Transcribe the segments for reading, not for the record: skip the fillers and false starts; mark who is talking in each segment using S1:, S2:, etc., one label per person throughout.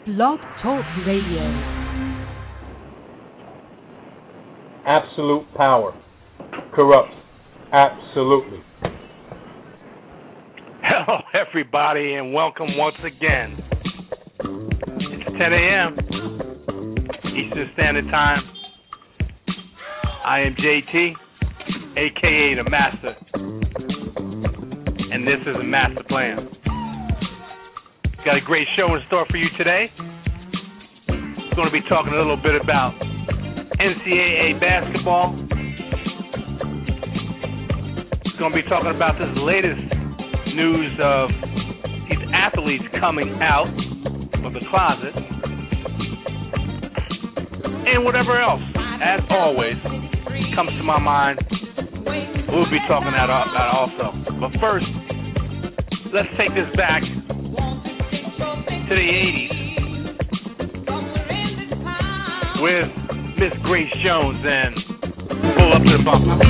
S1: Blog Talk Radio.
S2: Absolute power corrupts absolutely.
S3: Hello, everybody, and welcome once again. It's 10 a.m. Eastern Standard Time. I am JT, a.k.a. the Master, and this is a Master Plan. Got a great show in store for you today. We're going to be talking a little bit about NCAA basketball. We're going to be talking about this latest news of these athletes coming out of the closet, and whatever else, as always, comes to my mind, we'll be talking about also. But first, let's take this back to the 80s with Miss Grace Jones and Pull Up to the Bumper.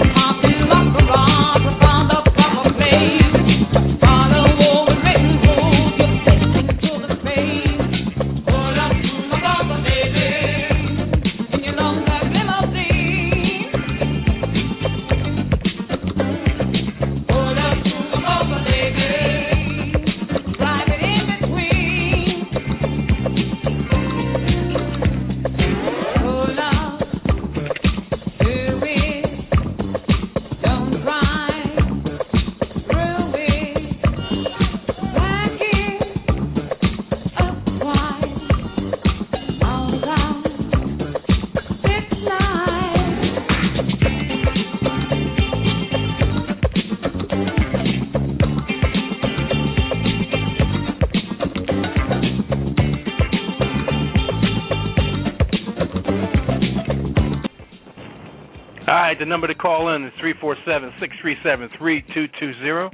S3: The number to call in is 347-637-3220.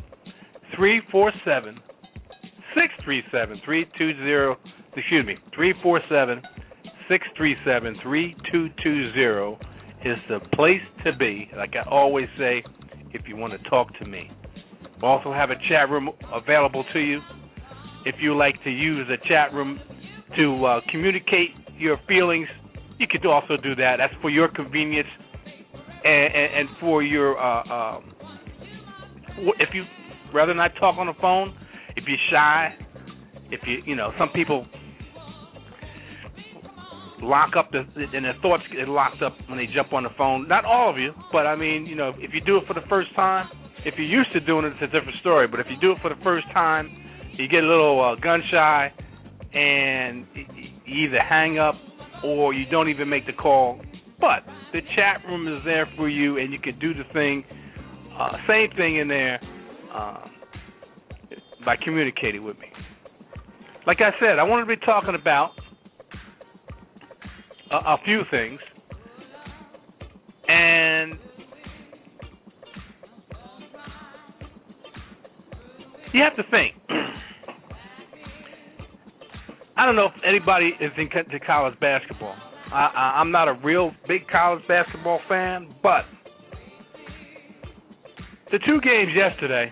S3: 347-637-3220. Excuse me, 347-637-3220 is the place to be. Like I always say, if you want to talk to me. We also have a chat room available to you. If you like to use a chat room to communicate your feelings, you could also do that. That's for your convenience. And for your, if you rather not talk on the phone, if you're shy, if you know, some people lock up and their thoughts get locked up when they jump on the phone. Not all of you, but I mean, you know, if you do it for the first time, if you're used to doing it, it's a different story. But if you do it for the first time, you get a little gun shy, and you either hang up or you don't even make the call. But the chat room is there for you, and you can do the thing, same thing in there, by communicating with me. Like I said, I wanted to be talking about a few things, and you have to think. I don't know if anybody is into college basketball. I'm not a real big college basketball fan, but the two games yesterday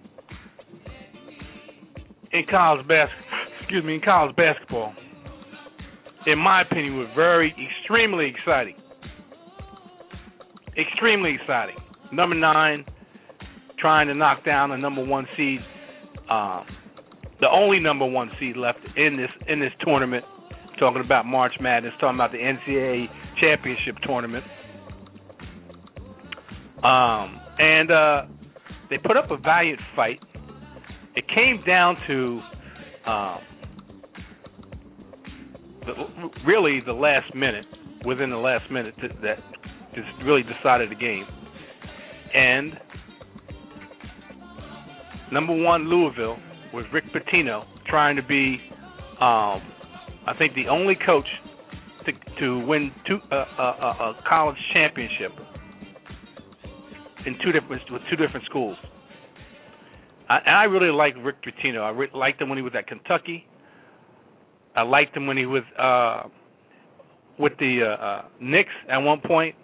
S3: in college basketball, in my opinion, were extremely exciting. Extremely exciting. Number 9 trying to knock down a number 1 seed, the only number 1 seed left in this tournament. Talking about March Madness, talking about the NCAA championship tournament. And they put up a valiant fight. It came down to the last minute, within the last minute, that just really decided the game. And number 1, Louisville, with Rick Pitino trying to be I think the only coach to win a college championship with two different schools. I really liked Rick Pitino. I liked him when he was at Kentucky. I liked him when he was with the Knicks at one point.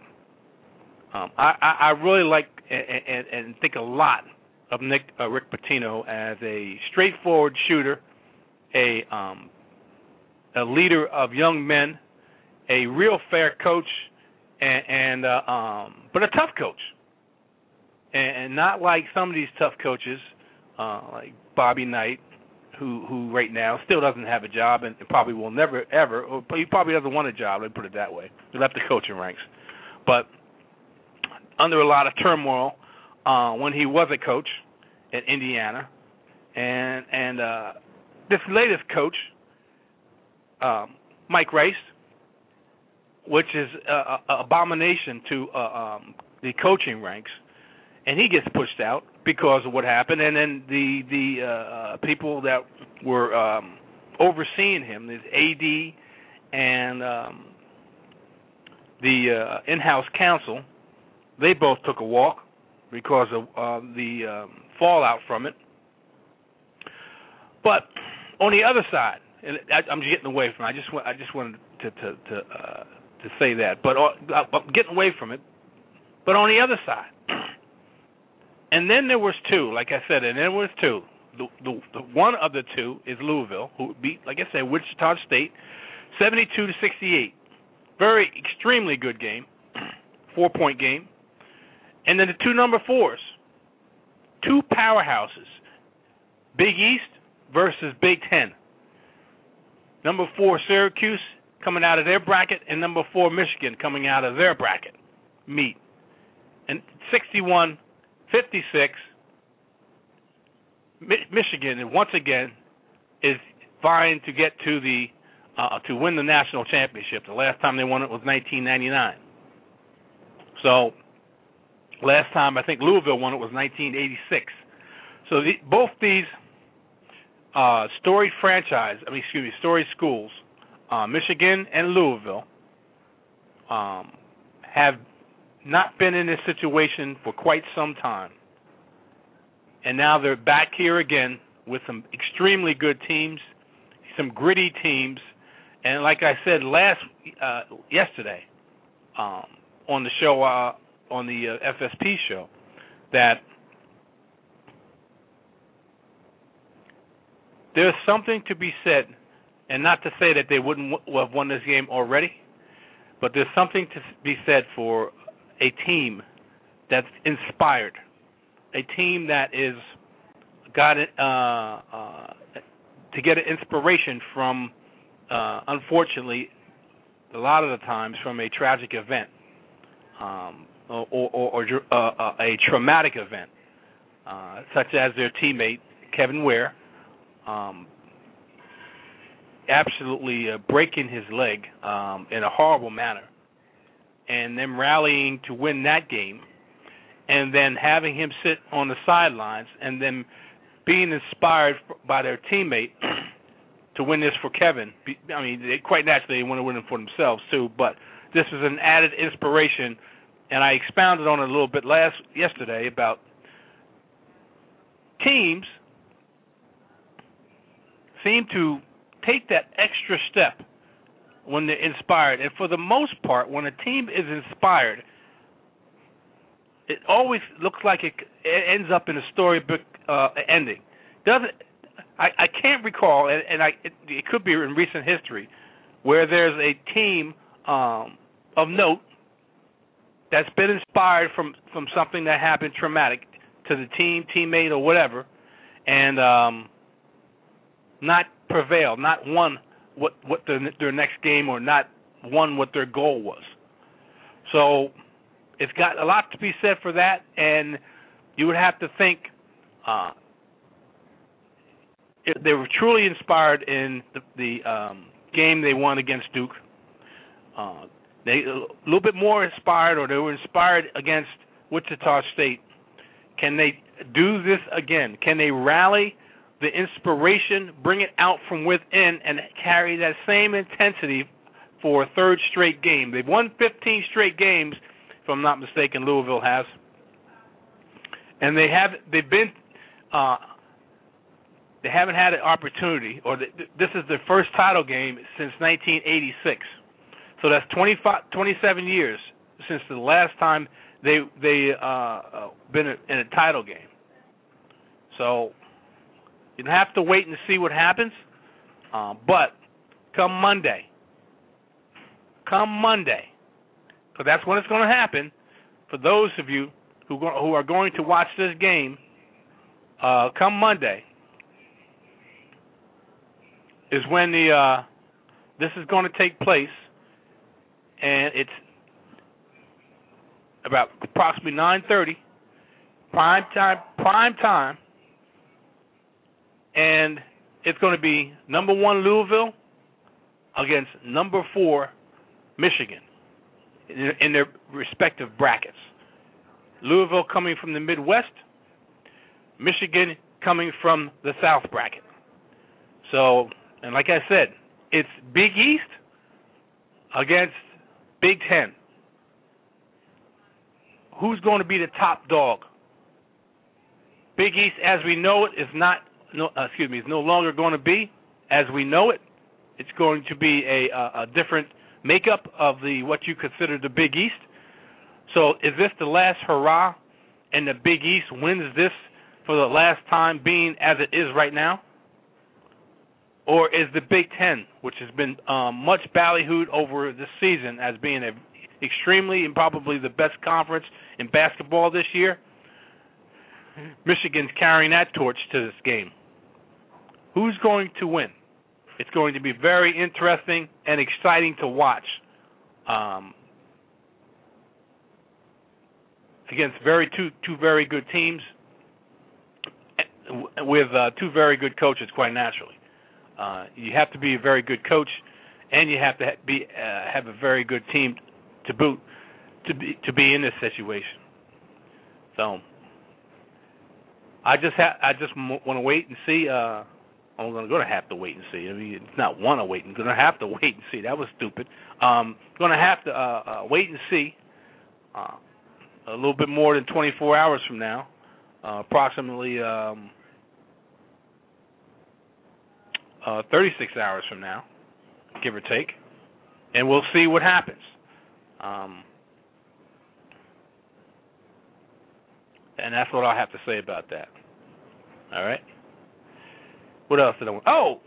S3: I really like and think a lot of Rick Pitino as a straightforward shooter, a a leader of young men, a real fair coach, and but a tough coach, and not like some of these tough coaches, like Bobby Knight, who right now still doesn't have a job and probably will never ever, or he probably doesn't want a job. Let me put it that way. He left the coaching ranks, but under a lot of turmoil when he was a coach at Indiana, and this latest coach, Mike Rice, which is an abomination to the coaching ranks, and he gets pushed out because of what happened. And then the people that were overseeing him, his AD and the in-house counsel, they both took a walk because of the fallout from it. But on the other side, and I'm getting away from it. I just wanted to say that, but I'm getting away from it. But on the other side, and then there was two, like I said, and then there was two. The one of the two is Louisville, who beat, like I said, Wichita State, 72-68. Very extremely good game, 4-point game. And then the two number fours, two powerhouses, Big East versus Big Ten. Number 4, Syracuse, coming out of their bracket, and number 4, Michigan, coming out of their bracket, meet. And 61-56, Michigan, once again, is vying to get to the to win the national championship. The last time they won it was 1999. So last time I think Louisville won it was 1986. So both these storied schools, Michigan and Louisville, have not been in this situation for quite some time. And now they're back here again with some extremely good teams, some gritty teams. And like I said yesterday on the show, on the FSP show, that there's something to be said, and not to say that they wouldn't have won this game already, but there's something to be said for a team that's inspired, a team that is got it to get an inspiration from, unfortunately, a lot of the times from a tragic event or a traumatic event, such as their teammate Kevin Ware absolutely breaking his leg in a horrible manner, and them rallying to win that game, and then having him sit on the sidelines, and then being inspired by their teammate to win this for Kevin. I mean, quite naturally, they want to win it for themselves too, but this is an added inspiration, and I expounded on it a little bit yesterday about teams seem to take that extra step when they're inspired. And for the most part, when a team is inspired, it always looks like it ends up in a storybook ending. I can't recall, and it could be in recent history, where there's a team of note that's been inspired from something that happened traumatic to the teammate, or whatever, and not prevail, not won what their next game, or not won what their goal was. So it's got a lot to be said for that, and you would have to think they were truly inspired in the game they won against Duke. They a little bit more inspired, or they were inspired against Wichita State. Can they do this again? Can they rally the inspiration, bring it out from within, and carry that same intensity for a third straight game? They've won 15 straight games, if I'm not mistaken, Louisville has. And they haven't had an opportunity, or this is their first title game since 1986. So that's 27 years since the last time they been in a title game. So you have to wait and see what happens. But come Monday. Come Monday. Because that's when it's going to happen. For those of you who are going to watch this game, come Monday is when this is going to take place, and it's about approximately 9:30, prime time, and it's going to be number 1 Louisville against number 4 Michigan in their respective brackets. Louisville coming from the Midwest, Michigan coming from the South bracket. So, and like I said, it's Big East against Big Ten. Who's going to be the top dog? Big East, as we know it, is no longer going to be as we know it. It's going to be a different makeup of what you consider the Big East. So is this the last hurrah, and the Big East wins this for the last time being as it is right now? Or is the Big Ten, which has been much ballyhooed over this season as being a extremely and probably the best conference in basketball this year, Michigan's carrying that torch to this game. Who's going to win? It's going to be very interesting and exciting to watch against two very good teams with two very good coaches, quite naturally. You have to be a very good coach, and you have to have a very good team to boot to be in this situation. So I just want to wait and see. I'm going to have to wait and see. I mean, it's not want to wait. I'm going to have to wait and see. That was stupid. Going to have to wait and see. A little bit more than 24 hours from now, approximately 36 hours from now, give or take, and we'll see what happens. And that's what I'll have to say about that. All right? What else did I want? Oh!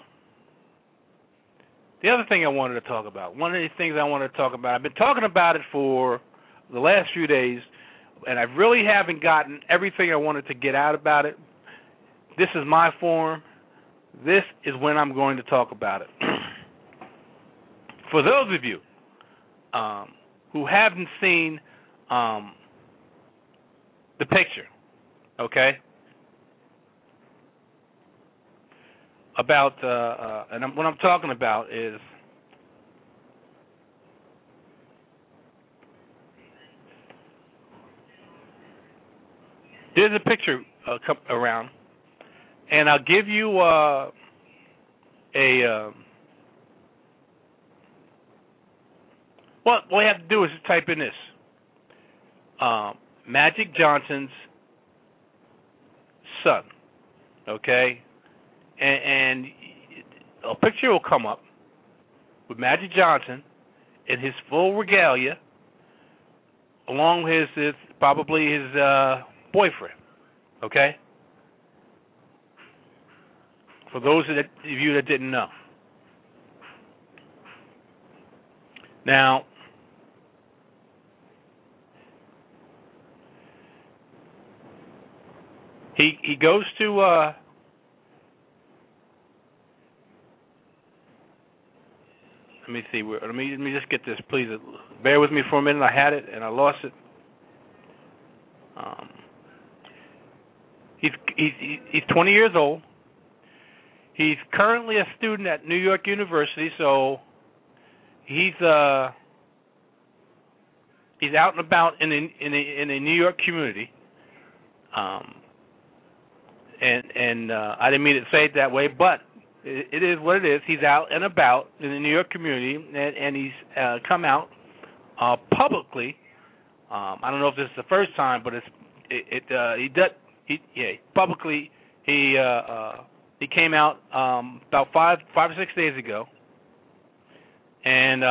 S3: The other thing I wanted to talk about, one of the things I wanted to talk about, I've been talking about it for the last few days, and I really haven't gotten everything I wanted to get out about it. This is my forum. This is when I'm going to talk about it. For those of you who haven't seen the picture, okay, about, and what I'm talking about is there's a picture come around, and I'll give you what we have to do is just type in this. Magic Johnson's son, okay? And a picture will come up with Magic Johnson in his full regalia, along with his probably his boyfriend, okay? For those of you that didn't know. Now, he goes to let me see. Let me just get this, please. Bear with me for a minute. I had it and I lost it. He's 20 years old. He's currently a student at New York University, so he's out and about in a New York community. And I didn't mean to say it that way, but it is what it is. He's out and about in the New York community, and he's come out publicly. I don't know if this is the first time, but publicly he came out about five or 6 days ago, and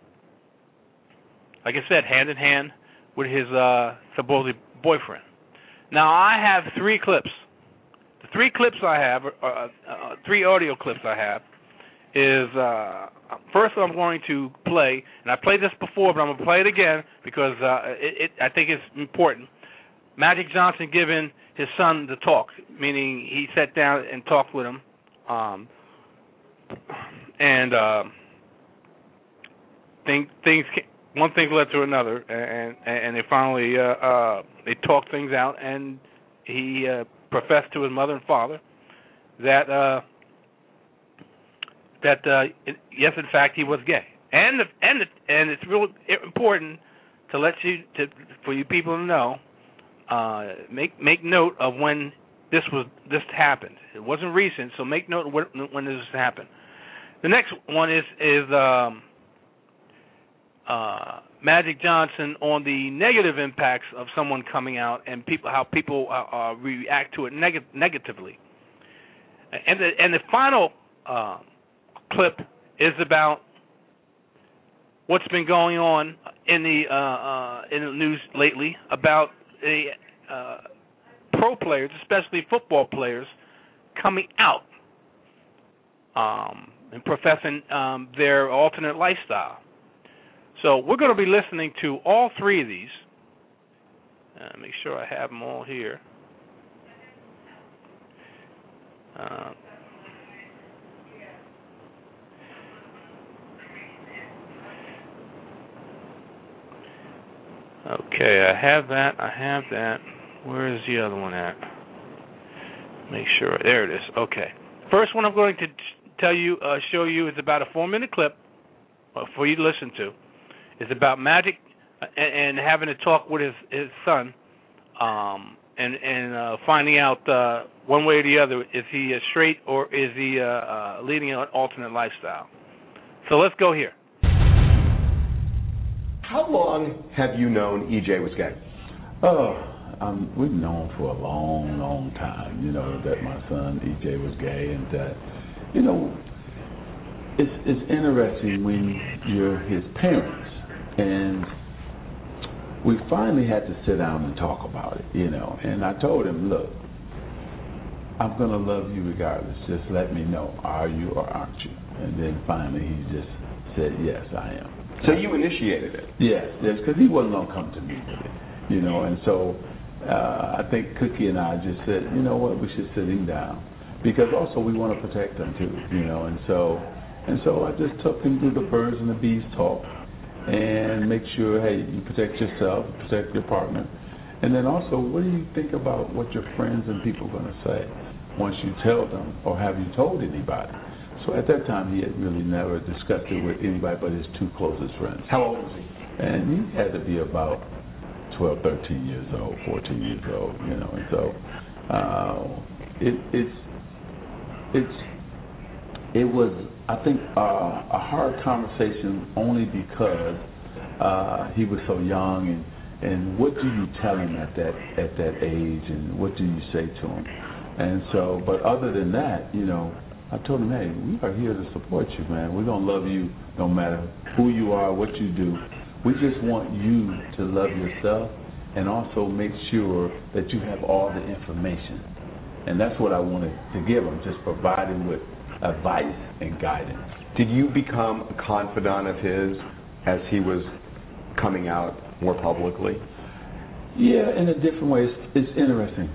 S3: like I said, hand in hand with his supposed boyfriend. Now I have 3 clips. The 3 clips I have, 3 audio clips I have, is first I'm going to play, and I played this before, but I'm going to play it again because I think it's important. Magic Johnson giving his son the talk, meaning he sat down and talked with him, and one thing led to another, and they finally they talked things out, and he professed to his mother and father that yes, in fact, he was gay, and it's real important for you people to know. Make note of when this happened. It wasn't recent, so make note of when this happened. The next one is Magic Johnson on the negative impacts of someone coming out and how people react to it negatively. And the final clip is about what's been going on in the news lately about pro players, especially football players, coming out and professing their alternate lifestyle. So we're going to be listening to all three of these. Make sure I have them all here. Okay, I have that. Where is the other one at? Make sure. There it is. Okay. First one I'm going to show you is about a 4-minute clip for you to listen to. It's about Magic and having a talk with his son, and finding out one way or the other, is he straight or is he leading an alternate lifestyle. So let's go here.
S1: How long have you known EJ was gay?
S4: We've known for a long, long time, that my son EJ was gay, and that, it's interesting when you're his parents, and we finally had to sit down and talk about it, and I told him, look, I'm going to love you regardless, just let me know, are you or aren't you? And then finally he just said, yes, I am.
S1: So you initiated it?
S4: Yes, because he wasn't going to come to me with it, and so I think Cookie and I just said, you know what, we should sit him down, because also we want to protect him too, and so I just took him through the birds and the bees talk, and make sure, hey, you protect yourself, protect your partner, and then also, what do you think about what your friends and people are going to say once you tell them, or have you told anybody? So at that time, he had really never discussed it with anybody but his two closest friends.
S1: How old was he?
S4: And he had to be about 12, 13 years old, 14 years old, and so it was, I think, a hard conversation only because he was so young, and what do you tell him at that age, and what do you say to him? And so, but other than that, I told him, hey, we are here to support you, man. We're going to love you no matter who you are, what you do. We just want you to love yourself and also make sure that you have all the information. And that's what I wanted to give him, just provide him with advice and guidance.
S1: Did you become a confidant of his as he was coming out more publicly?
S4: Yeah, in a different way. It's interesting.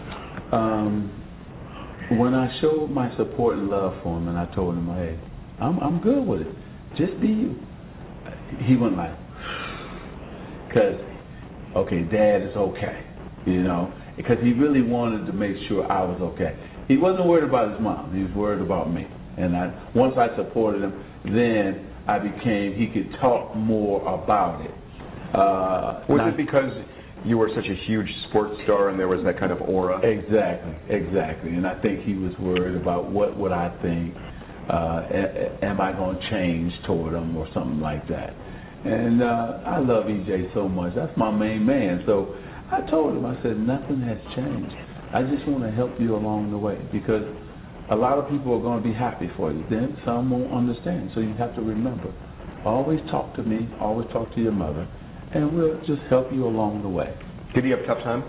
S4: When I showed my support and love for him, and I told him, hey, I'm good with it. Just be you. He went like, because, okay, Dad is okay, because he really wanted to make sure I was okay. He wasn't worried about his mom. He was worried about me. And once I supported him, then he could talk more about it.
S1: Was it because you were such a huge sports star and there was that kind of aura?
S4: Exactly. And I think he was worried about what would I think, am I going to change toward him or something like that. And I love EJ so much. That's my main man. So I told him, I said, nothing has changed. I just want to help you along the way, because a lot of people are going to be happy for you. Then some won't understand. So you have to remember, always talk to me, always talk to your mother, and we'll just help you along the way.
S1: Did he have a tough time?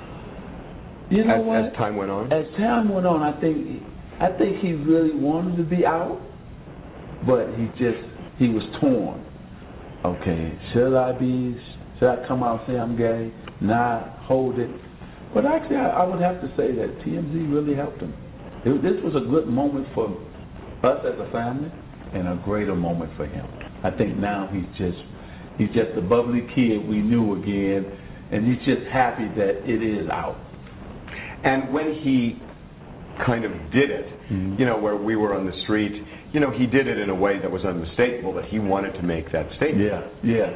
S1: As time went on?
S4: As time went on, I think he really wanted to be out, but he was torn. Okay, should I come out and say I'm gay? Not hold it. But actually, I would have to say that TMZ really helped him. This was a good moment for us as a family, and a greater moment for him. I think now he's just a bubbly kid we knew again, and he's just happy that it is out.
S1: And when he kind of did it, you know, where we were on the street, you know, he did it in a way that was unmistakable, that he wanted to make that statement.
S4: Yeah.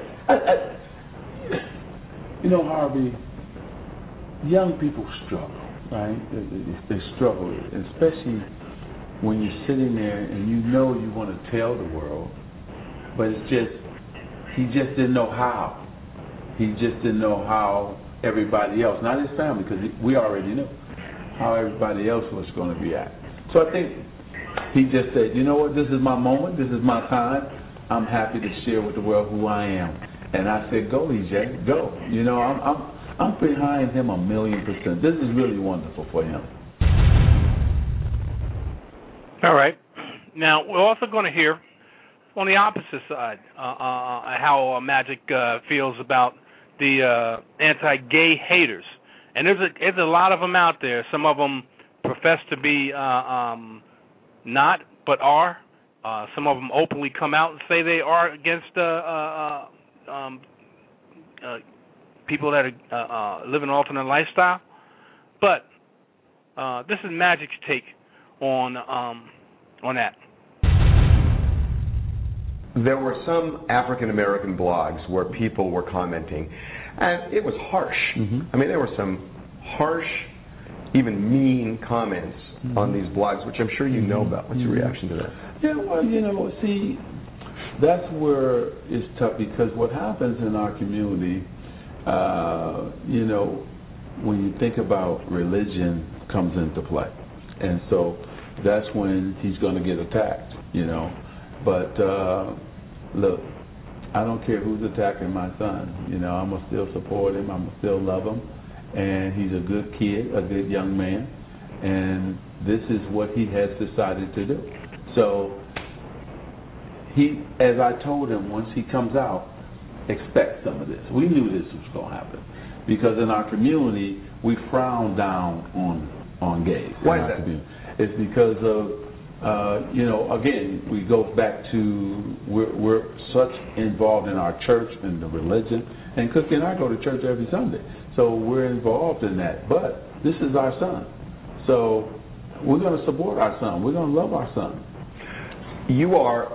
S4: You know, Harvey, young people struggle, right? They struggle, especially when you're sitting there and you know you want to tell the world, but he just didn't know how. He just didn't know how everybody else, not his family, because we already knew how everybody else was going to react. So I think he just said, you know what, this is my moment, this is my time. I'm happy to share with the world who I am. And I said, go, EJ, go. You know, I'm behind him 1,000,000%. This is really wonderful for him.
S3: All right. Now, we're also going to hear on the opposite side how Magic feels about the anti-gay haters. And there's a lot of them out there. Some of them profess to be not, but are. Some of them openly come out and say they are against people that live an alternate lifestyle. But this is Magic's take on that.
S1: There were some African American blogs where people were commenting, and it was harsh. I mean, there were some harsh, even mean comments on these blogs, which I'm sure you know about. What's your reaction to that?
S4: Yeah, well, you know, see, that's where it's tough, because what happens in our community, you know, when you think about religion comes into play. And so that's when he's going to get attacked, you know. But look, I don't care who's attacking my son. You know, I'm going to still support him. I'm going to still love him. And he's a good kid, a good young man. And this is what he has decided to do. So he, as I told him, once he comes out, expect some of this. We knew this was going to happen, because in our community we frown down on gays.
S1: Why is that?
S4: It's because of you know, again, we go back to we're such involved in our church and the religion, and Cookie and I go to church every Sunday, so we're involved in that. But this is our son, so we're going to support our son. We're going to love our son.
S1: You are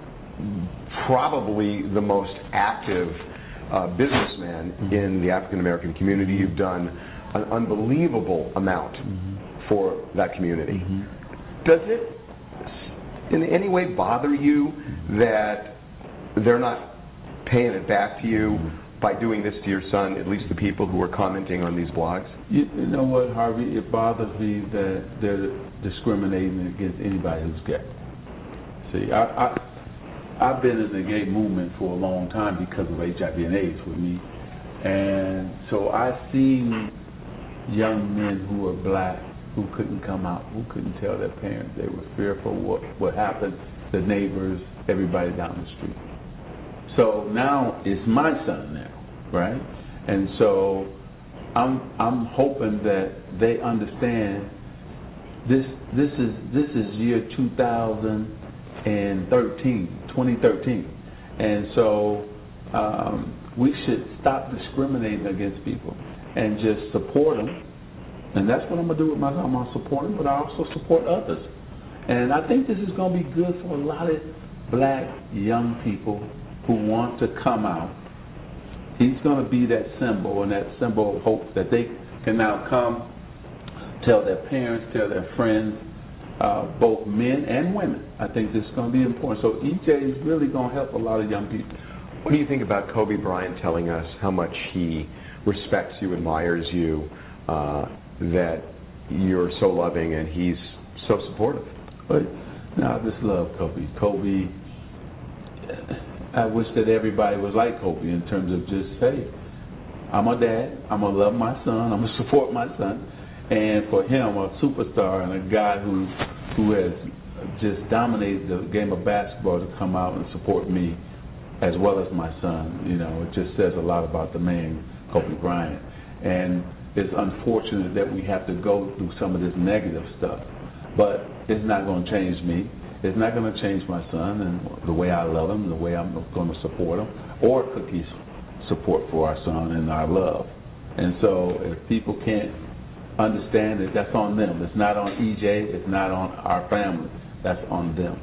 S1: probably the most active businessman in the African American community. You've done an unbelievable amount for that community. Does it in any way bother you that they're not paying it back to you by doing this to your son, at least the people who are commenting on these blogs?
S4: You know what, Harvey? It bothers me that they're discriminating against anybody who's gay. See, I've been in the gay movement for a long time because of HIV and AIDS with me. And so I've seen young men who are black who couldn't come out, who couldn't tell their parents. They were fearful what happened, the neighbors, everybody down the street. So now it's my son now, right? And so I'm hoping that they understand this is year 2013, and so we should stop discriminating against people and just support them. And that's what I'm going to do with my son. I'm going to support him, but I also support others. And I think this is going to be good for a lot of black young people who want to come out. He's going to be that symbol, and that symbol of hope that they can now come, tell their parents, tell their friends, both men and women. I think this is going to be important. So EJ is really going to help a lot of young people.
S1: What do you think about Kobe Bryant telling us how much he respects you, admires you, that you're so loving and he's so supportive?
S4: But no, I just love Kobe. Kobe, I wish that everybody was like Kobe in terms of just, hey, I'm a dad, I'm going to love my son, I'm going to support my son. And for him, a superstar and a guy who has just dominated the game of basketball to come out and support me as well as my son. It just says a lot about the man, Kobe Bryant. And it's unfortunate that we have to go through some of this negative stuff, but it's not going to change me. It's not going to change my son and the way I love him, the way I'm going to support him, or Cookie's support for our son and our love. And so if people can't understand it, that's on them. It's not on EJ. It's not on our family. That's on them.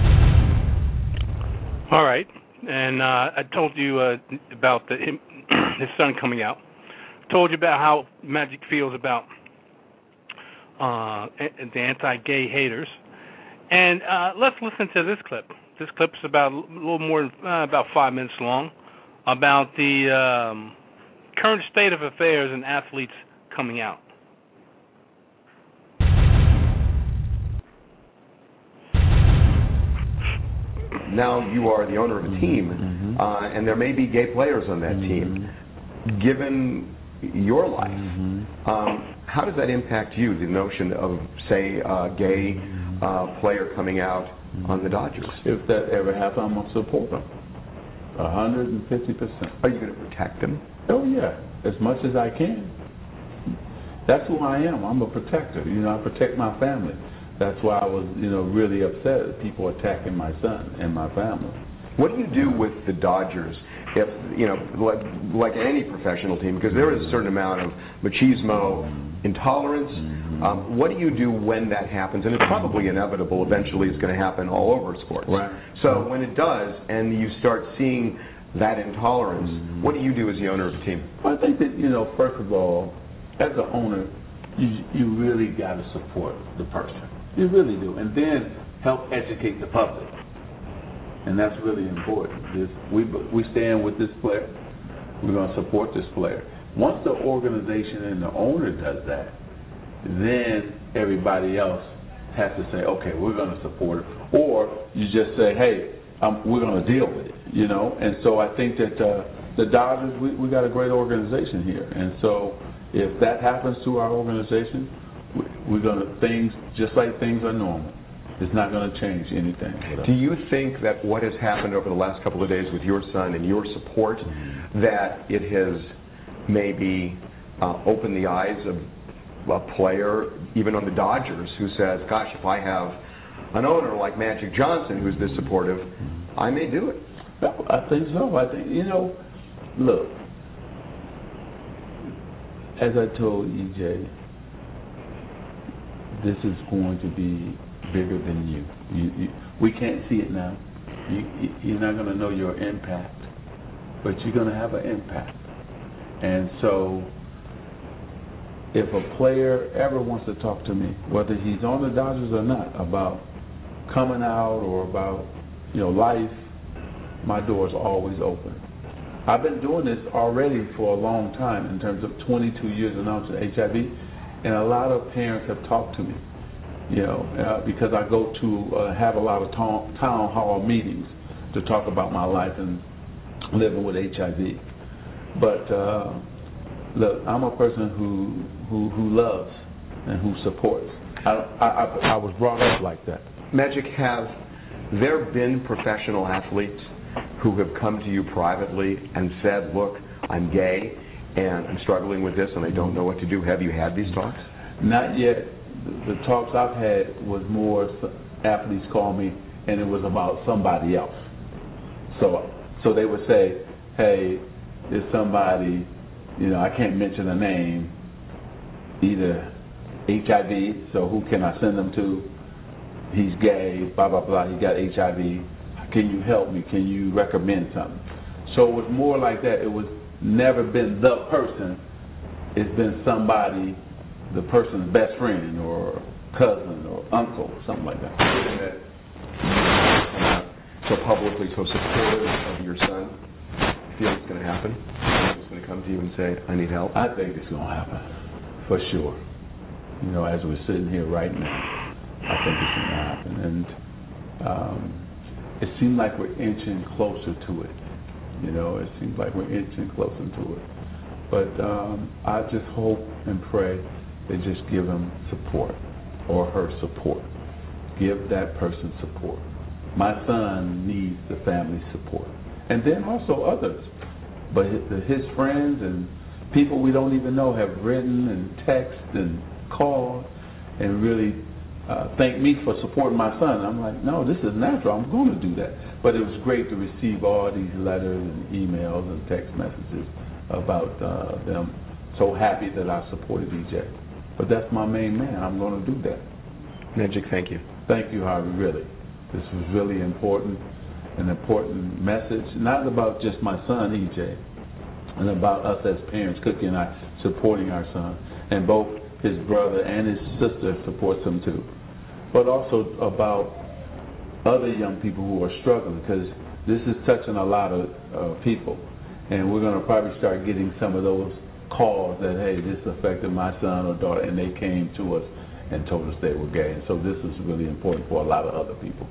S3: All right. And I told you about his son coming out. I told you about how Magic feels about the anti-gay haters. And let's listen to this clip. This clip's about a little more about 5 minutes long, about the current state of affairs and athletes coming out.
S1: Now you are the owner of a team, and there may be gay players on that team. Given your life, how does that impact you, the notion of, say, a gay player coming out on the Dodgers?
S4: If that ever happens, I'm going to support them 150%.
S1: Are you going to protect them?
S4: Oh, yeah, as much as I can. That's who I am. I'm a protector. I protect my family. That's why I was, really upset at people attacking my son and my family.
S1: What do you do with the Dodgers if, like any professional team, because there is a certain amount of machismo, intolerance. What do you do when that happens? And it's probably inevitable. Eventually it's going to happen all over sports.
S4: Right.
S1: So when it does and you start seeing that intolerance, what do you do as the owner of the team?
S4: Well, I think that, first of all, as an owner, you really got to support the person. You really do. And then help educate the public. And that's really important. We stand with this player. We're going to support this player. Once the organization and the owner does that, then everybody else has to say, okay, we're going to support it. Or you just say, hey, we're going to deal with it, And so I think that the Dodgers, we got a great organization here. And so if that happens to our organization, we're going to, just like things are normal. It's not going to change anything.
S1: Do you think that what has happened over the last couple of days with your son and your support, that it has maybe opened the eyes of a player, even on the Dodgers, who says, gosh, if I have an owner like Magic Johnson who's this supportive, I may do it?
S4: Well, I think so. I think, look, as I told EJ, this is going to be bigger than you. We can't see it now. You're not going to know your impact, but you're going to have an impact. And so if a player ever wants to talk to me, whether he's on the Dodgers or not, about coming out or about life, my door's always open. I've been doing this already for a long time in terms of 22 years announcing HIV, and a lot of parents have talked to me, because I go to have a lot of town hall meetings to talk about my life and living with HIV. But look, I'm a person who loves and who supports. I was brought up like that.
S1: Magic, have there been professional athletes who have come to you privately and said, look, I'm gay and I'm struggling with this and I don't know what to do? Have you had these talks?
S4: Not yet. The talks I've had was more athletes call me and it was about somebody else. So they would say, hey, there's somebody, I can't mention a name, either HIV, so who can I send them to? He's gay, blah, blah, blah, he got HIV. Can you help me? Can you recommend something? So it was more like that. It was never been the person. It's been somebody, the person's best friend or cousin or uncle or something like that.
S1: So publicly, so supportive of your son, feel it's going to happen? He's going to come to you and say, I need help?
S4: I think it's going to happen, for sure. As we're sitting here right now, I think it's going to happen. And it seems like we're inching closer to it. It seems like we're inching closer to it. But I just hope and pray they just give him support or her support. give that person support. My son needs the family support. And then also others. But his friends and people we don't even know have written and texted and called and really thank me for supporting my son. I'm like, no, this is natural. I'm going to do that. But it was great to receive all these letters and emails and text messages about them so happy that I supported EJ. But that's my main man. I'm going to do that.
S1: Magic, thank you.
S4: Thank you, Harvey, really. This was really important, an important message, not about just my son, EJ, and about us as parents, Cookie and I, supporting our son, and both his brother and his sister supports him too, but also about other young people who are struggling, because this is touching a lot of people, and we're going to probably start getting some of those calls that, hey, this affected my son or daughter, and they came to us and told us they were gay, and so this is really important for a lot of other people.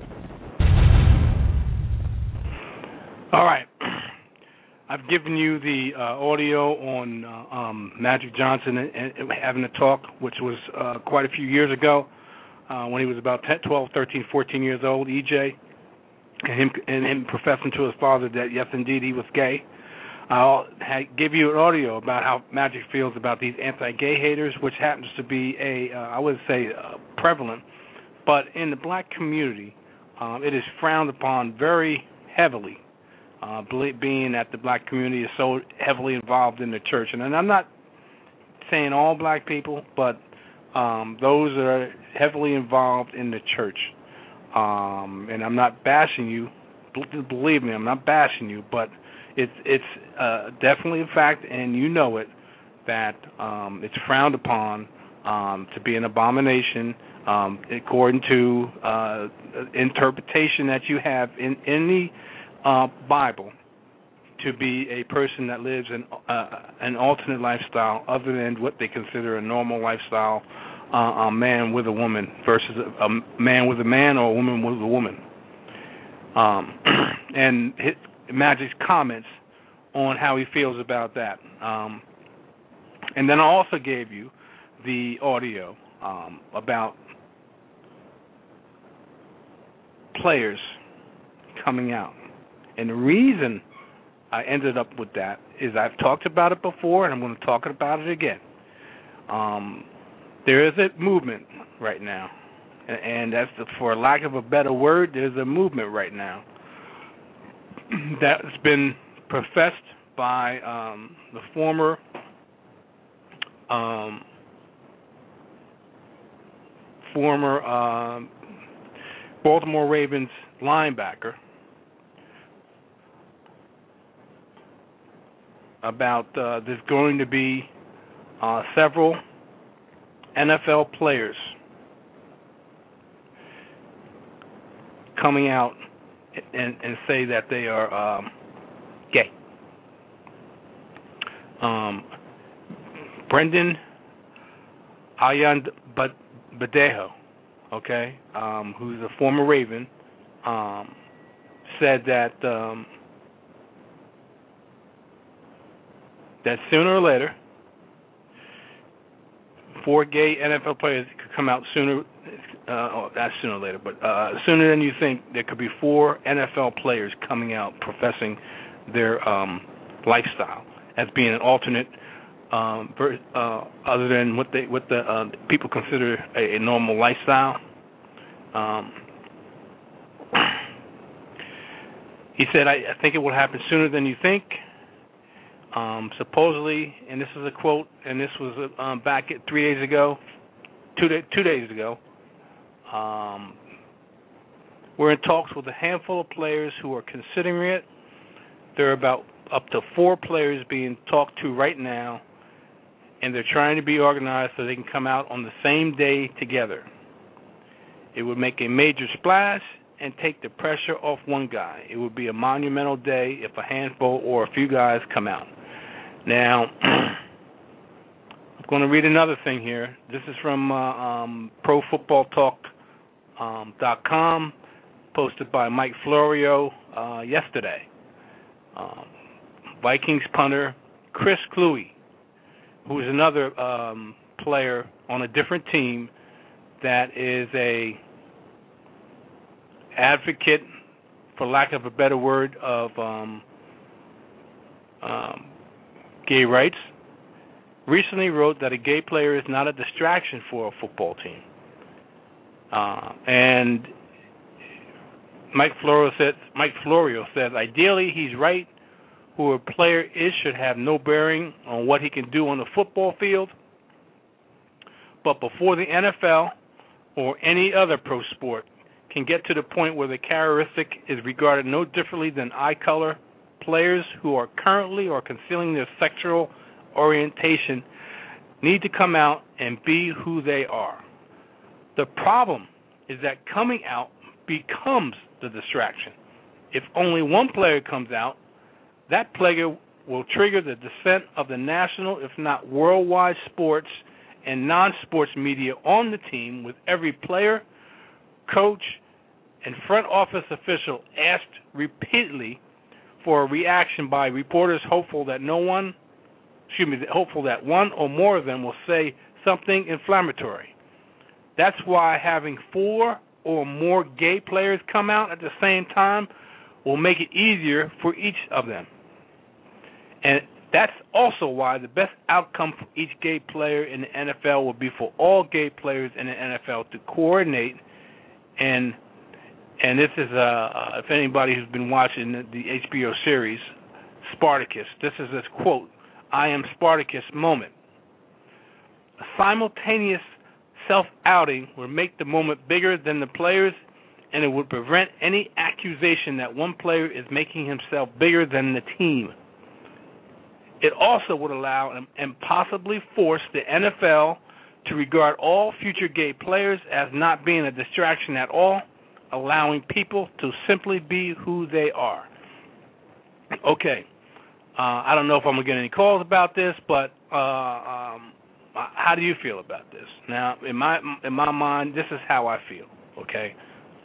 S3: All right. I've given you the audio on Magic Johnson and having a talk, which was quite a few years ago when he was about 12, 13, 14 years old, EJ, and him professing to his father that, yes, indeed, he was gay. I'll give you an audio about how Magic feels about these anti-gay haters, which happens to be I would say, prevalent. But in the black community, it is frowned upon very heavily. Being that the black community is so heavily involved in the church. And I'm not saying all black people, but those that are heavily involved in the church. And I'm not bashing you. Believe me, I'm not bashing you, but it's definitely a fact, and you know it, that it's frowned upon to be an abomination according to interpretation that you have in the Bible, to be a person that lives an alternate lifestyle other than what they consider a normal lifestyle, a man with a woman versus a man with a man or a woman with a woman. And Magic's comments on how he feels about that. And then I also gave you the audio about players coming out. And the reason I ended up with that is I've talked about it before, and I'm going to talk about it again. There is a movement right now, and that's, for lack of a better word, there's a movement right now that's been professed by the former Baltimore Ravens linebacker, about there's going to be several NFL players coming out and say that they are gay. Brendan Ayanbadejo, okay, who's a former Raven, said that that sooner or later, 4 gay NFL players could come out sooner. Not sooner or later, but sooner than you think. There could be 4 NFL players coming out professing their lifestyle as being an alternate, other than what the people consider a normal lifestyle. He said, I think it will happen sooner than you think. Supposedly, and this is a quote, and this was back at 3 days ago, 2 days ago, we're in talks with a handful of players who are considering it. There are about up to 4 players being talked to right now, and they're trying to be organized so they can come out on the same day together. It would make a major splash and take the pressure off one guy. It would be a monumental day if a handful or a few guys come out. Now, I'm going to read another thing here. This is from ProFootballTalk.com, posted by Mike Florio yesterday. Vikings punter Chris Kluwe, who is another player on a different team that is advocate, for lack of a better word, of gay rights, recently wrote that a gay player is not a distraction for a football team. And Mike Florio says, ideally he's right. Who a player is should have no bearing on what he can do on the football field. But before the NFL or any other pro sport can get to the point where the characteristic is regarded no differently than eye color, players who are currently or concealing their sexual orientation need to come out and be who they are. The problem is that coming out becomes the distraction. If only one player comes out, that player will trigger the descent of the national, if not worldwide, sports and non-sports media on the team, with every player, coach, and front office official asked repeatedly for a reaction by reporters hopeful that one or more of them will say something inflammatory. That's why having 4 or more gay players come out at the same time will make it easier for each of them. And that's also why the best outcome for each gay player in the NFL will be for all gay players in the NFL to coordinate. And this is, if anybody who's been watching the HBO series Spartacus, this is this quote, "I am Spartacus" moment. A simultaneous self-outing would make the moment bigger than the players, and it would prevent any accusation that one player is making himself bigger than the team. It also would allow and possibly force the NFL to regard all future gay players as not being a distraction at all, allowing people to simply be who they are. Okay. I don't know if I'm going to get any calls about this, but how do you feel about this? Now, in my mind, this is how I feel, okay?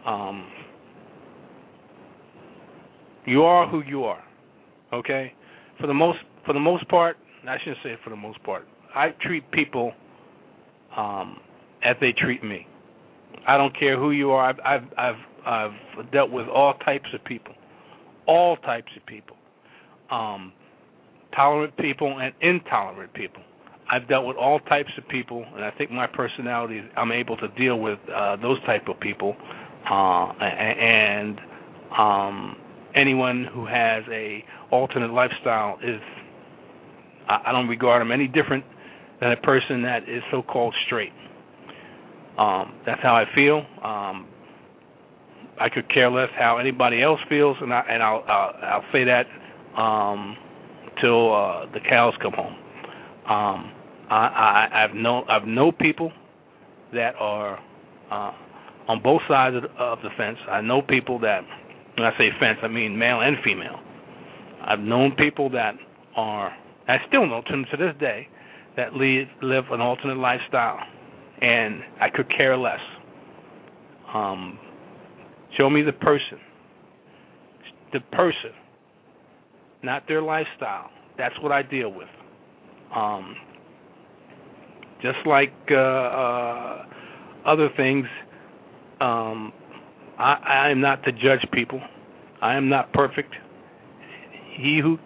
S3: You are who you are, okay? For the most part, I shouldn't say for the most part, I treat people as they treat me. I don't care who you are. I've dealt with all types of people, tolerant people and intolerant people. I've dealt with all types of people, and I think my personality, I'm able to deal with those type of people, and anyone who has a alternate lifestyle is, I don't regard them any different than a person that is so-called straight. That's how I feel. I could care less how anybody else feels, and I'll say that till the cows come home. I've known people that are on both sides of the fence. I know people that, when I say fence, I mean male and female. I've known people that are, I still know to this day, that live an alternate lifestyle, and I could care less. Show me the person, not their lifestyle. That's what I deal with. Just like other things, I am not to judge people. I am not perfect. He who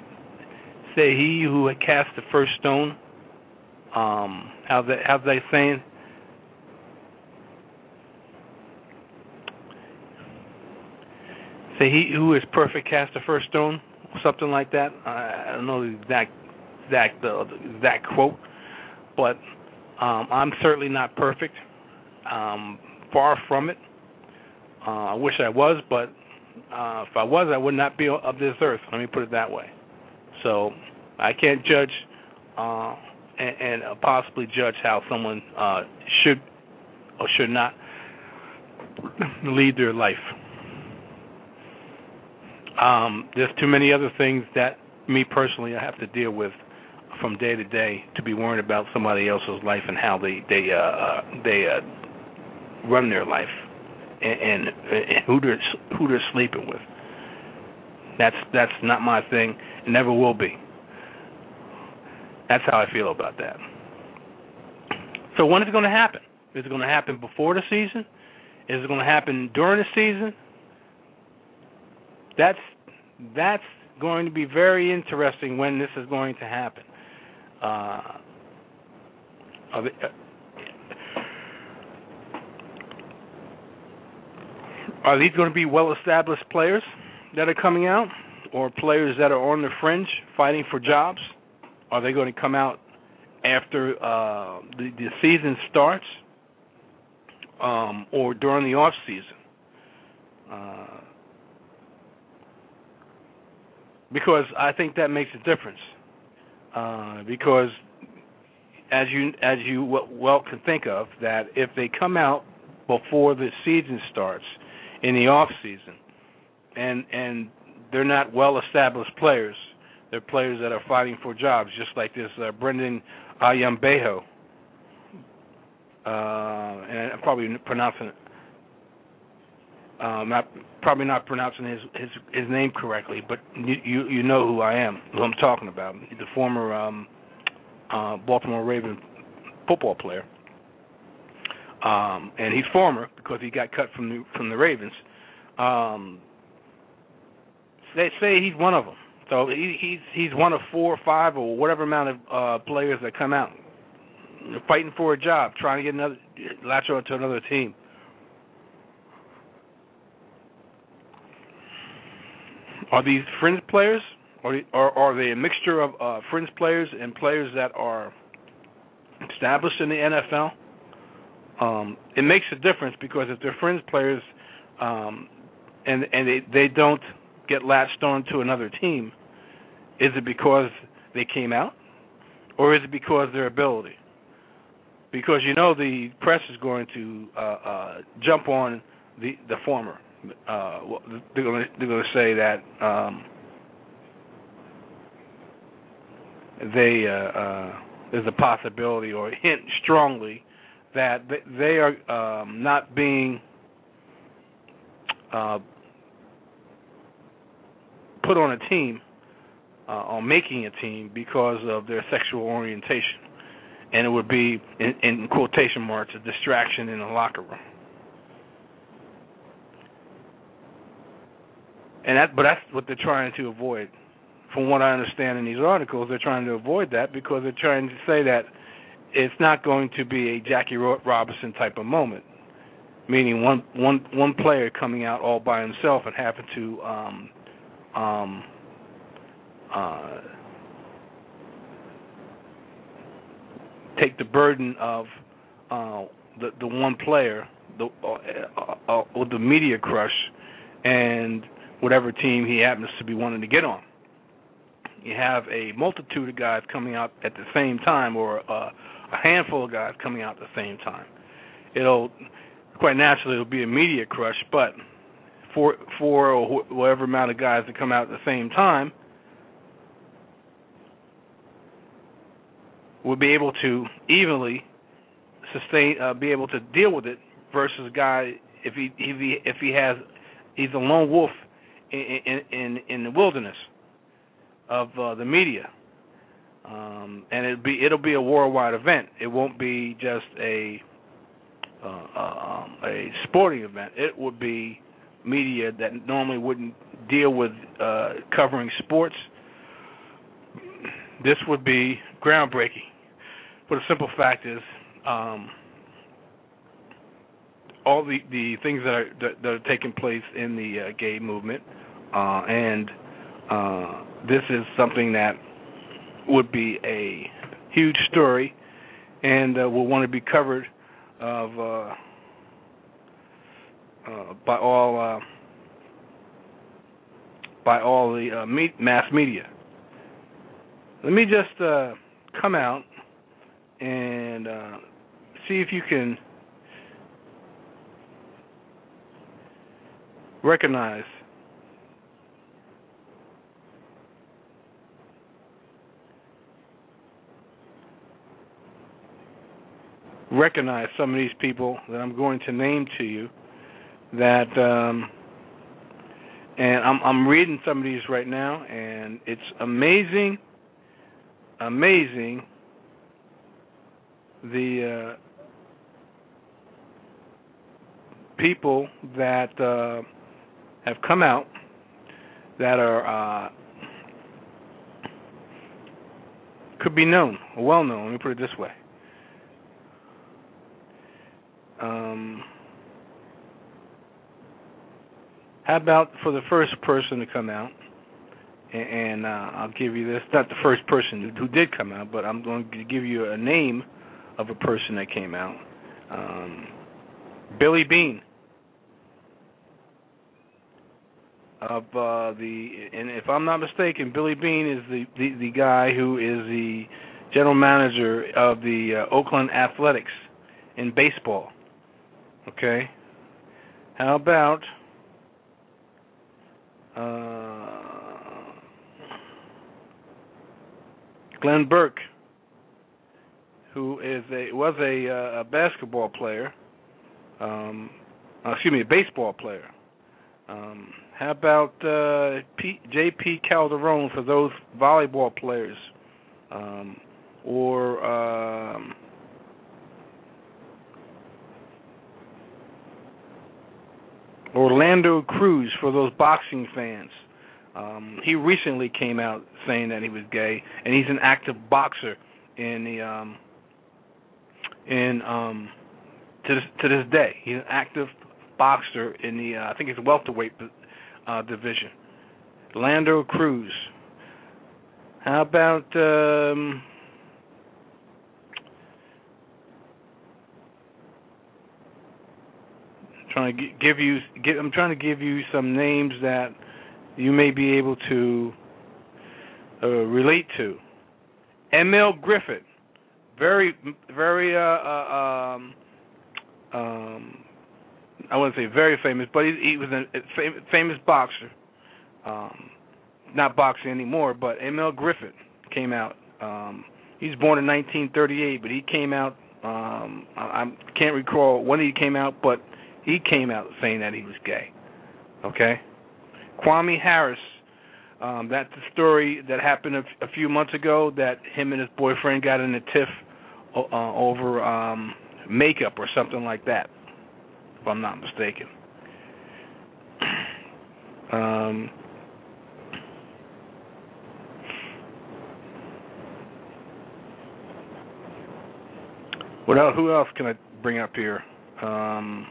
S3: cast the first stone. How's they saying? Say he who is perfect cast the first stone, something like that. I don't know the exact quote, but I'm certainly not perfect. Far from it. I wish I was, but if I was, I would not be of this earth. Let me put it that way. So I can't judge and possibly judge how someone should or should not lead their life. There's too many other things that me personally I have to deal with from day to day to be worried about somebody else's life and how they run their life and who they're sleeping with. That's not my thing. It never will be. That's how I feel about that. So when is it going to happen? Is it going to happen before the season? Is it going to happen during the season? That's going to be very interesting when this is going to happen. Are these going to be well-established players that are coming out, or players that are on the fringe fighting for jobs? Are they going to come out after the season starts, or during the off season? Because I think that makes a difference. Because as you well can think of, that if they come out before the season starts in the off season, and they're not well-established players, they're players that are fighting for jobs, just like this Brendan Ayambeho, and I'm probably pronouncing it. Probably not pronouncing his name correctly, but you know who I'm talking about. The former Baltimore Raven football player, and he's former because he got cut from the Ravens. They say he's one of them, so he's one of 4 or 5 or whatever amount of players that come out fighting for a job, trying to get latch on to another team. Are these fringe players, or are they a mixture of fringe players and players that are established in the NFL? It makes a difference, because if they're fringe players and they don't get latched on to another team, is it because they came out, or is it because of their ability? Because the press is going to jump on the former. They're going to say that there's a possibility, or hint strongly, that they are not being put on a team or making a team because of their sexual orientation, and it would be in quotation marks a distraction in the locker room. But that's what they're trying to avoid. From what I understand in these articles, they're trying to avoid that because they're trying to say that it's not going to be a Jackie Robinson type of moment, meaning one player coming out all by himself and having to take the burden of the one player, or the media crush, and whatever team he happens to be wanting to get on. You have a multitude of guys coming out at the same time, or a handful of guys coming out at the same time. Quite naturally, it'll be a media crush, but four or whatever amount of guys that come out at the same time will be able to evenly sustain, be able to deal with it, versus a guy if he's a lone wolf in the wilderness of the media, and it'll be a worldwide event. It won't be just a sporting event. It would be media that normally wouldn't deal with covering sports. This would be groundbreaking. But the simple fact is, all the things that are taking place in the gay movement, and this is something that would be a huge story, and will want to be covered by all the mass media. Let me just come out and see if you can recognize some of these people that I'm going to name to you, that and I'm reading some of these right now, and it's amazing people that have come out that are could be known, or well known. Let me put it this way. How about for the first person to come out, and I'll give you this, not the first person who did come out, but I'm going to give you a name of a person that came out. Billy Beane. And if I'm not mistaken, Billy Beane is the guy who is the general manager of the Oakland Athletics in baseball. Okay? How about Glenn Burke, who was a basketball player, a baseball player. How about J.P. Calderon for those volleyball players, or Orlando Cruz for those boxing fans. He recently came out saying that he was gay, and he's an active boxer in the to this day. He's an active boxer in the I think it's welterweight division. Orlando Cruz. How about I'm trying to give you some names that you may be able to relate to. M.L. Griffith, very I wouldn't say very famous, but he was a famous boxer. Not boxing anymore, but M.L. Griffith came out. He was born in 1938, but he came out, I can't recall when he came out, but he came out saying that he was gay. Okay? Kwame Harris, that's the story that happened a few months ago, that him and his boyfriend got in a tiff over makeup or something like that, if I'm not mistaken. Who else can I bring up here? I'm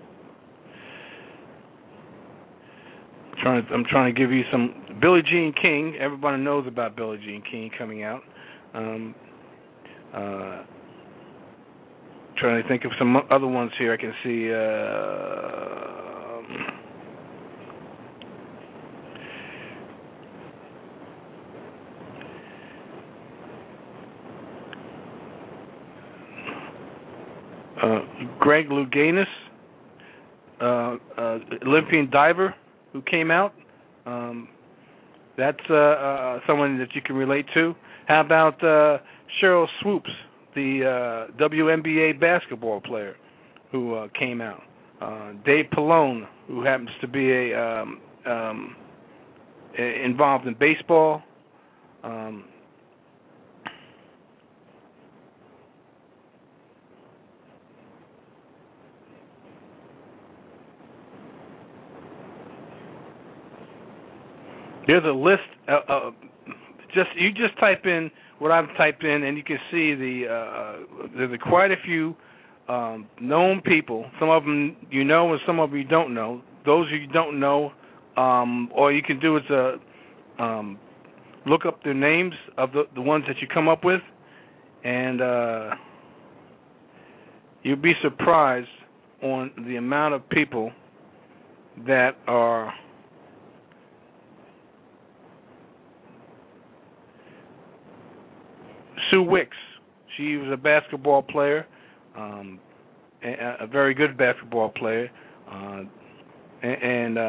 S3: trying to give you some. Billie Jean King. Everybody knows about Billie Jean King coming out. Trying to think of some other ones here. I can see. Greg Louganis, Olympian diver who came out. That's someone that you can relate to. How about Cheryl Swoops, the WNBA basketball player who came out. Dave Pallone, who happens to be involved in baseball. There's a list. You just type in what I've typed in, and you can see there's quite a few known people. Some of them you know, and some of them you don't know. Those you don't know, all you can do is look up the names of the ones that you come up with, and you'll be surprised on the amount of people that are Sue Wicks. She was a basketball player, a very good basketball player, and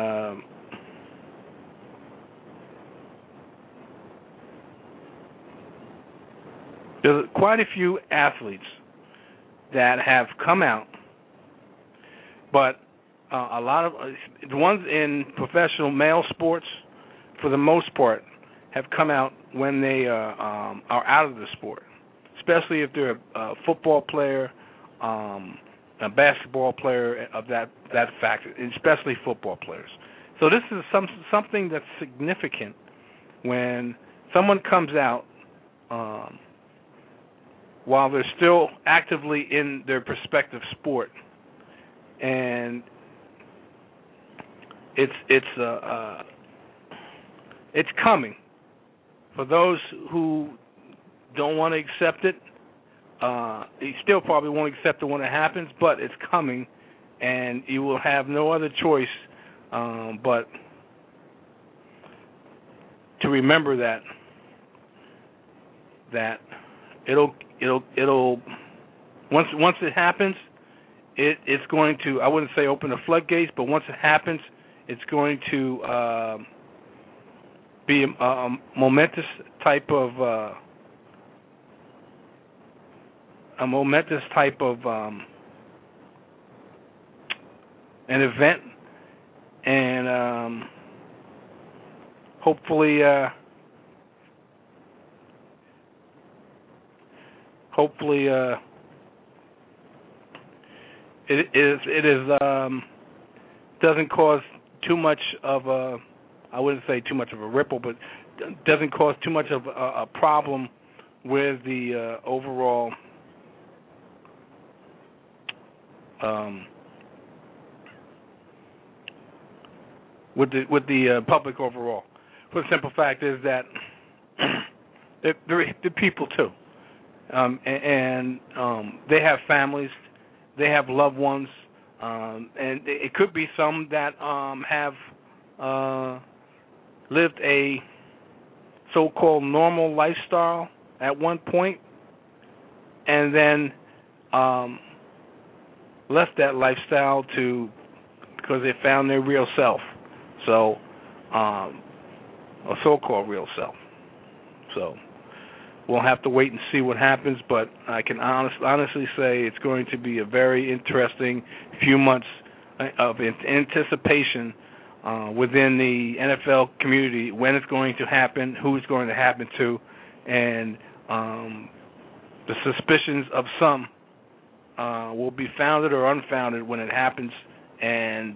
S3: there's quite a few athletes that have come out, but a lot of the ones in professional male sports, for the most part, have come out when they are out of the sport, especially if they're a football player, a a basketball player of that fact, especially football players. So this is something that's significant when someone comes out while they're still actively in their respective sport, and it's coming. For those who don't want to accept it, you still probably won't accept it when it happens, but it's coming, and you will have no other choice but to remember that it'll once it happens, it's going to, I wouldn't say open the floodgates, but once it happens, it's going to be a momentous type of an event, and hopefully doesn't cause too much of a, I wouldn't say too much of a ripple, but doesn't cause too much of a problem with the overall with the public overall. For the simple fact is that they're people too, and they have families, they have loved ones, and it could be some that have lived a so-called normal lifestyle at one point, and then left that lifestyle because they found their real self. So, a so-called real self. So, we'll have to wait and see what happens, but I can honestly say it's going to be a very interesting few months of anticipation within the NFL community, when it's going to happen, who it's going to happen to, and the suspicions of some will be founded or unfounded when it happens, and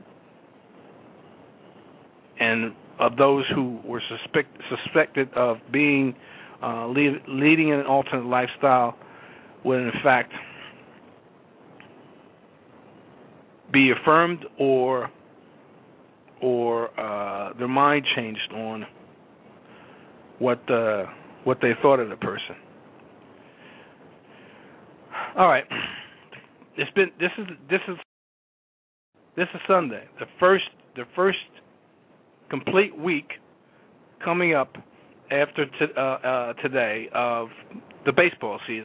S3: of those who were suspected of being leading an alternate lifestyle will in fact be affirmed or their mind changed on what they thought of the person. All right, this is Sunday, the first complete week coming up after today of the baseball season.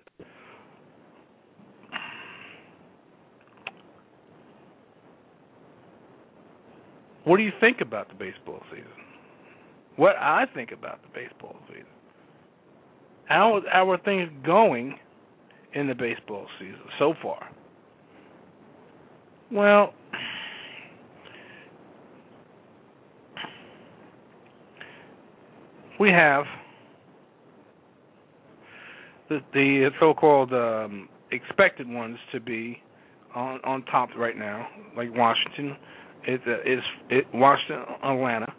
S3: What do you think about the baseball season? What I think about the baseball season? How are things going in the baseball season so far? Well, we have the so-called expected ones to be on top right now, like Washington. Washington, Atlanta,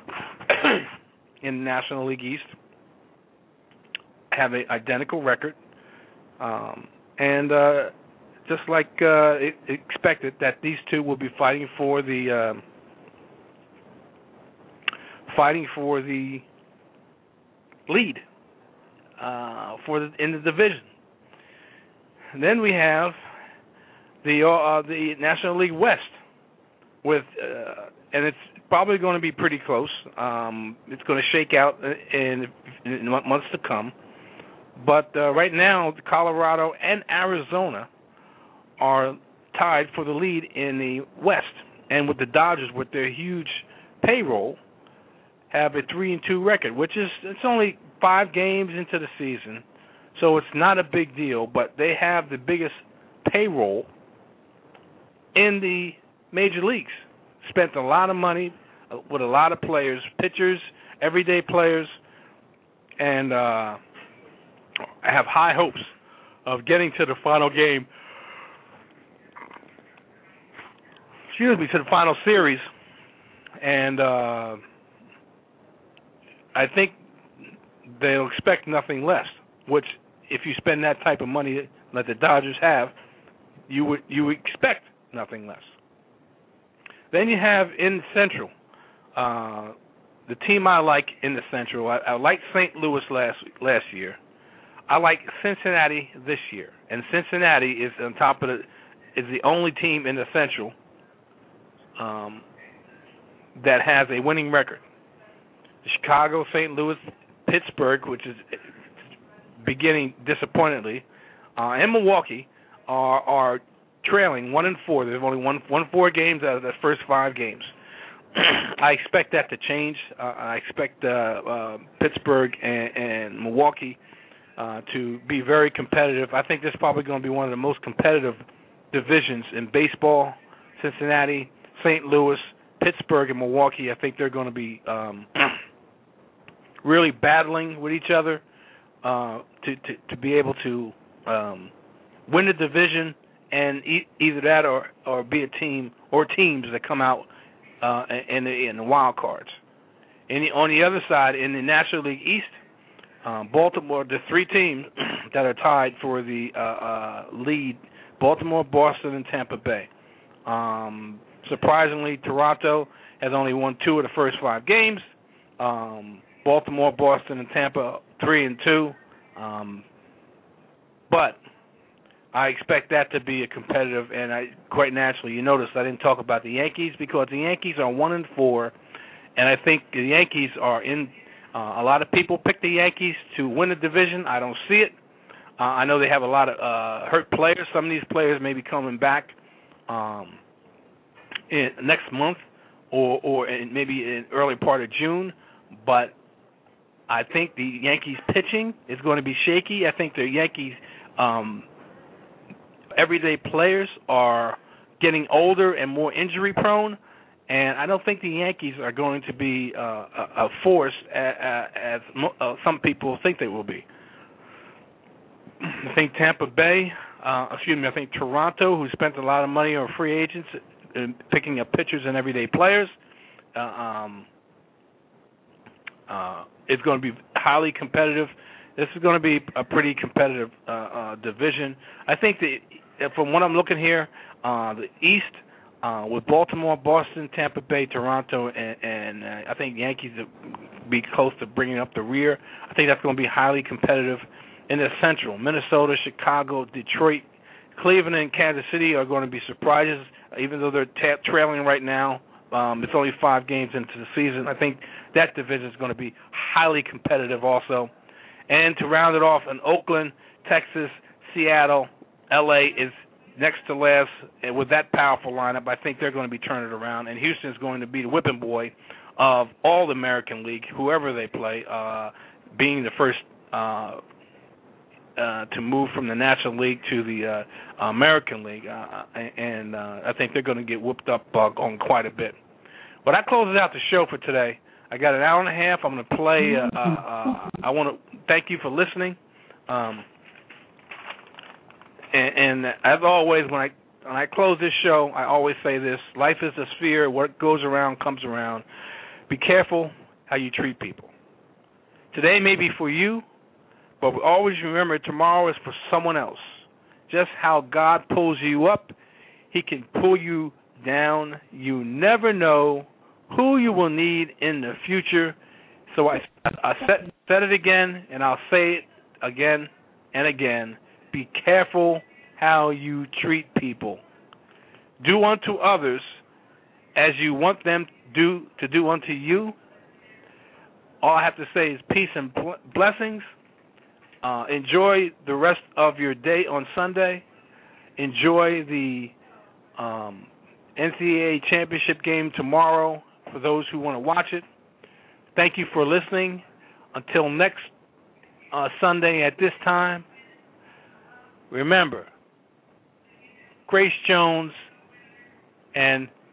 S3: in the National League East have an identical record, and just like expected, that these two will be fighting for the lead in the division. And then we have the National League West and it's probably going to be pretty close. It's going to shake out in months to come. But right now, Colorado and Arizona are tied for the lead in the West, and with the Dodgers, with their huge payroll, have a 3-2 record, which is, it's only 5 games into the season, so it's not a big deal. But they have the biggest payroll in the major leagues. Spent a lot of money with a lot of players, pitchers, everyday players, and I have high hopes of getting to the final game to the final series, and I think they'll expect nothing less. Which, if you spend that type of money that the Dodgers have, you would expect nothing less. Then you have in Central, the team I like in the Central. I liked St. Louis last year. I like Cincinnati this year, and Cincinnati is on top of is the only team in the Central that has a winning record. Chicago, St. Louis, Pittsburgh, which is beginning disappointingly, and Milwaukee are trailing 1-4. They've only won 4 games out of the first 5 games. I expect that to change. I expect Pittsburgh and Milwaukee to be very competitive. I think this is probably going to be one of the most competitive divisions in baseball. Cincinnati, St. Louis, Pittsburgh, and Milwaukee, I think they're going to be really battling with each other to be able to win the division, and either that or be a team or teams that come out in the wild cards. On the other side, in the National League East, Baltimore, the 3 teams that are tied for the lead: Baltimore, Boston, and Tampa Bay. Surprisingly, Toronto has only won 2 of the first 5 games. Baltimore, Boston, and Tampa 3-2. But I expect that to be a competitive, and quite naturally, you notice I didn't talk about the Yankees because the Yankees are 1-4, and I think the Yankees are in. A lot of people pick the Yankees to win the division. I don't see it. I know they have a lot of hurt players. Some of these players may be coming back in next month or maybe in early part of June, but I think the Yankees pitching is going to be shaky. I think the Yankees everyday players are getting older and more injury prone, and I don't think the Yankees are going to be a force as some people think they will be. I think Tampa Bay, I think Toronto, who spent a lot of money on free agents and picking up pitchers and everyday players, is going to be highly competitive. This is going to be a pretty competitive division. I think that from what I'm looking here, the East, with Baltimore, Boston, Tampa Bay, Toronto, and I think Yankees will be close to bringing up the rear. I think that's going to be highly competitive. In the Central, Minnesota, Chicago, Detroit, Cleveland, and Kansas City are going to be surprises, even though they're trailing right now. It's only 5 games into the season. I think that division is going to be highly competitive also. And to round it off, in Oakland, Texas, Seattle, L.A. is next to last. And with that powerful lineup, I think they're going to be turning it around. And Houston is going to be the whipping boy of all the American League, whoever they play, being the first to move from the National League to the American League. And I think they're going to get whooped up on quite a bit. But that closes out the show for today. I got an hour and a half. I'm going to play. I want to thank you for listening. And as always, when I close this show, I always say this: life is a sphere. What goes around comes around. Be careful how you treat people. Today may be for you, but always remember tomorrow is for someone else. Just how God pulls you up, He can pull you down. You never know who you will need in the future. So I said it again, and I'll say it again and again. Be careful how you treat people. Do unto others as you want them to do unto you. All I have to say is peace and blessings. Enjoy the rest of your day on Sunday. Enjoy the NCAA championship game tomorrow for those who want to watch it. Thank you for listening. Until next Sunday at this time, remember, Grace Jones and